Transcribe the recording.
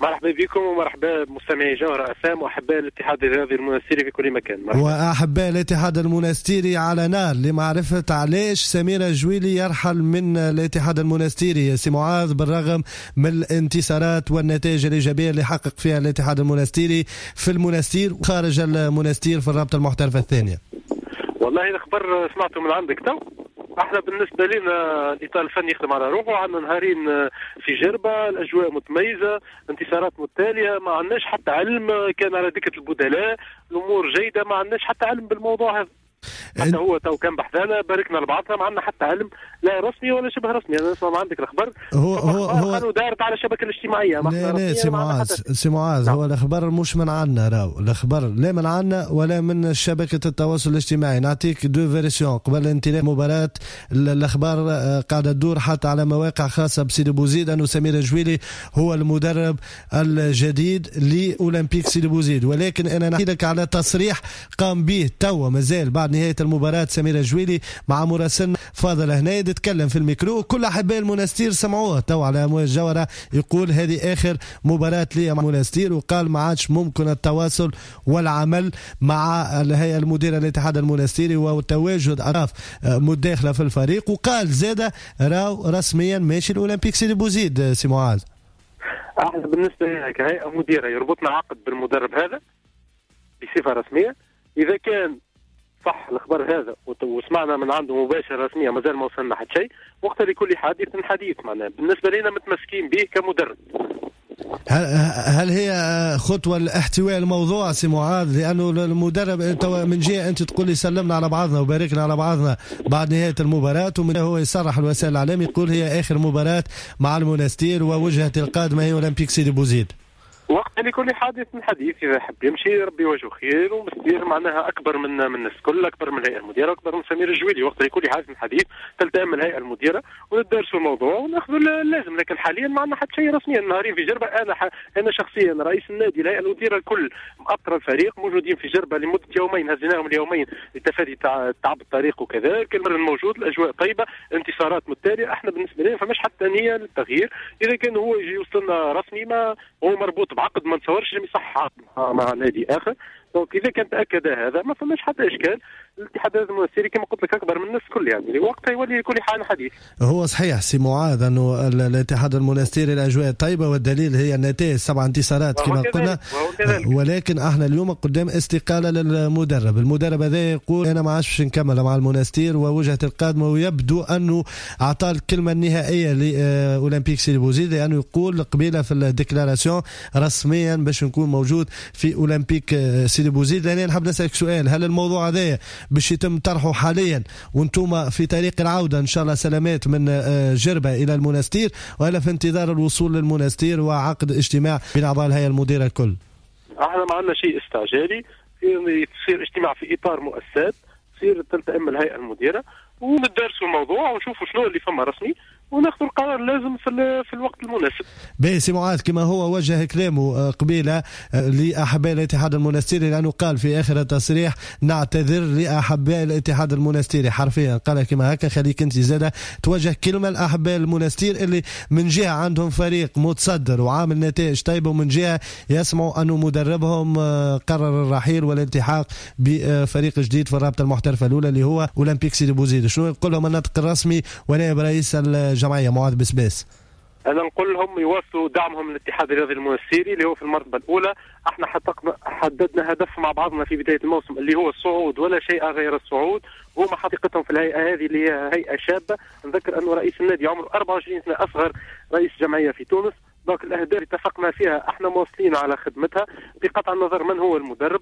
مرحبا بكم ومرحبا بمستمعي جوهر FM واحباء الاتحاد الرياضي المنستيري في كل مكان. واحباء الاتحاد المنستيري على نار لمعرفه علاش سمير الجويلي يرحل من الاتحاد المنستيري. سي معاذ، بالرغم من الانتصارات والنتائج الايجابيه اللي حقق فيها الاتحاد المنستيري في المنستير وخارج المنستير في الرابطه المحترفه الثانيه. والله الخبر سمعته من عندك تو. احنا بالنسبه لنا الاطار الفني يخدم على روحه، عندنا نهارين في جربه، الاجواء متميزه، انتصارات متتاليه، ما عندناش حتى علم كان على دكه البدلاء، الامور جيده، ما عندناش حتى علم بالموضوع هذا. حتى هو تو كان بحثنا باركنا لبعضنا، ما عندنا حتى علم لا رسمي ولا شبه رسمي. انا نسمع عندك الخبر هو دارت على الشبكه الاجتماعيه. لا سي معاذ هو الاخبار مش من عندنا، راهو الاخبار لا من عندنا ولا من شبكه التواصل الاجتماعي. نعطيك دو فيرسيون. قبل انطلاق المباراه الاخبار قاعده تدور حتى على مواقع خاصه بسيدي بوزيد انه سمير الجويلي هو المدرب الجديد لاولمبيك سيدي بوزيد، ولكن انا نحكي لك على تصريح قام به توا مازال بعد نهاية المباراة سمير الجويلي مع مراسلنا فاضل هنايد. تكلم في الميكرو، كل أحباء المنستير سمعوه تو على أمواج جورة يقول هذه آخر مباراة لي مع المنستير، وقال ما عادش ممكن التواصل والعمل مع الهيئة المديرة للاتحاد المنستيري وتواجد أطراف متداخلة في الفريق. وقال زادة راو رسميا ماشي الأولمبيك سيدي بوزيد. سي معاذ، احنا بالنسبة لنا كهيئة مديرة يربطنا عقد بالمدرب هذا بصفة رسمية. إذا كان صح الخبر هذا وسمعنا من عنده مباشرة رسمية مازال ما وصلنا حتى شيء، وقت لكل حديث حديث معناه بالنسبة لنا متمسكين به كمدرب. هل هي خطوة لاحتواء الموضوع سي معاذ؟ لأنه المدرب من جهة أنت تقول لي سلمنا على بعضنا وباركنا على بعضنا بعد نهاية المباراة، ومن هو يصرح الوسائل الإعلام يقول هي آخر مباراة مع المنستير ووجهة القادمة هي أولمبيك سيدي بوزيد. وقت لكل حادث من حديث، اذا حب يمشي ربي وجهه خير، ومستير معناها اكبر من الناس الكل، اكبر من الهيئه المديره، اكبر من سمير الجويلي. وقت لكل حادث من حديث تلتئم الهيئه المديره وندرسوا الموضوع وناخذوا اللازم. لكن حاليا ما عندنا حتى شيء رسمي. النهارين في جربه انا شخصيا رئيس النادي الهيئه المديره الكل مأطر الفريق موجودين في جربه لمده يومين، هزيناهم اليومين لتفادي تعب الطريق وكذا. كل مره موجود، الاجواء طيبه، انتصارات متتاليه. احنا بالنسبه لنا فماش حتى نيه للتغيير. اذا كان هو يجي يوصلنا رسمي ما هو مربوط بعقد ما نتصورش لم يصح مع نادي اخر. دونك اذا كان تاكد هذا ما فماش حتى اشكال. الاتحاد المنستيري كما قلت لك اكبر من الناس الكل، يعني وقتها يولي لكل حال حديث. هو صحيح سي معاذ انه الاتحاد المنستيري الاجواء طيبه، والدليل هي النتائج 7 انتصارات كما قلنا، ولكن احنا اليوم قدام استقاله للمدرب. المدرب هذا يقول انا ما عادش نكمل مع المنستير ووجهه القادمه، ويبدو انه اعطى الكلمه النهائيه لاولمبيك سيدي بوزيد، لانه يقول قبيله في الديكلاراسيون رسميا باش نكون موجود في اولمبيك سيدي بوزيد. لأن نحب نسألك سؤال، هل الموضوع هذا باش يتم طرحه حاليا وانتم في طريق العودة إن شاء الله سلامات من جربة إلى المنستير، ولا في انتظار الوصول للمنستير وعقد اجتماع بين أعضاء الهيئة المديرة الكل؟ احنا ما عندنا شيء استعجالي، يصير اجتماع في إطار مؤسسات، تصير تلتئم الهيئة المديرة وندرسوا الموضوع ونشوفوا شنو اللي فما رسمي وناخذ القرار اللازم في الوقت المناسب. باهي سي معاذ، كما هو وجه كلامه قبيله لاحباء الاتحاد المنستيري، لانه قال في اخر التصريح نعتذر لاحباء الاتحاد المنستيري، حرفيا قال كما هكا. خليك انت زاده توجه كلمه لاحباء المنستير اللي من جهه عندهم فريق متصدر وعامل نتائج طيبه، ومن جهه يسمعوا انه مدربهم قرر الرحيل والالتحاق بفريق جديد في الرابطه المحترفه الاولى اللي هو اولمبيك سيدي بوزيد. شنو يقول لهم الناطق الرسمي ونائب رئيس الجمعيه معاذ بسباس؟ انا نقول لهم يواصلوا دعمهم للاتحاد الرياضي المنستيري اللي هو في المرتبه الاولى. احنا حددنا هدف مع بعضنا في بدايه الموسم اللي هو الصعود ولا شيء غير الصعود. وهم حقيقتهم في الهيئه هذه اللي هي هيئه شابه. نذكر انه رئيس النادي عمره 24 سنه، اصغر رئيس جمعيه في تونس. دونك الاهداف اتفقنا فيها احنا مواصلين على خدمتها بقطع النظر من هو المدرب.